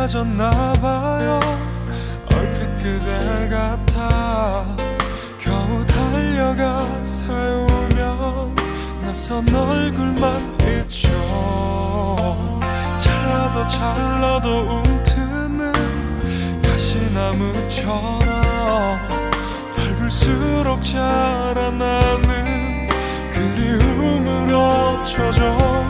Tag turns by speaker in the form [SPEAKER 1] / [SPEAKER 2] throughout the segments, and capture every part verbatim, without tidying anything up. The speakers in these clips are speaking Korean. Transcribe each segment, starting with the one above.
[SPEAKER 1] 익숙해졌나봐요. 얼핏 그대 같아 겨우 달려가 세우면 낯선 얼굴만 있죠. 잘라도 잘라도 움트는 가시나무처럼 밟을수록 자라나는 그리움으로 젖어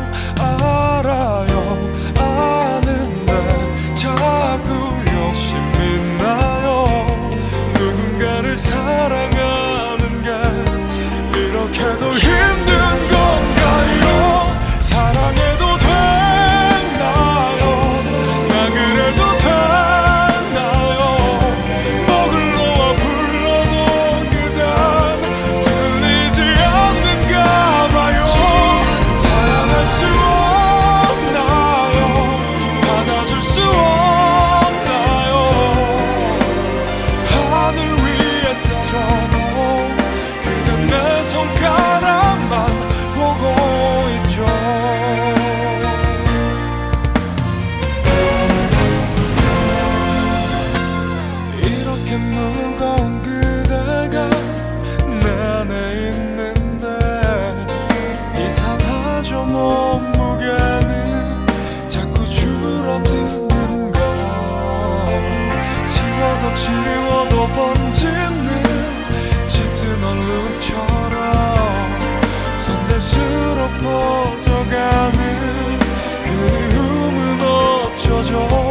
[SPEAKER 1] 알아요. 아는데 자꾸 욕심이 나요. 누군가를 사랑하는 게 이렇게도 힘든 건가요? 사랑해도 되나요? 나 그래도 되나요? 목을 놓아 불러도 그댄 들리지 않는가 봐요. 사랑할 수 없나요? 받아줄 수 없나요? 하늘 위에 써줘도 그댄 내 손가락만 보고 있죠. 이렇게 무거운 그대가 내 안에 있는데 이상하죠. 몸무게는 자꾸 줄어드는 걸. 지워도 지워도 번지는 짙은 얼룩처럼 손댈수록 퍼져가는 그리움은 어쩌죠.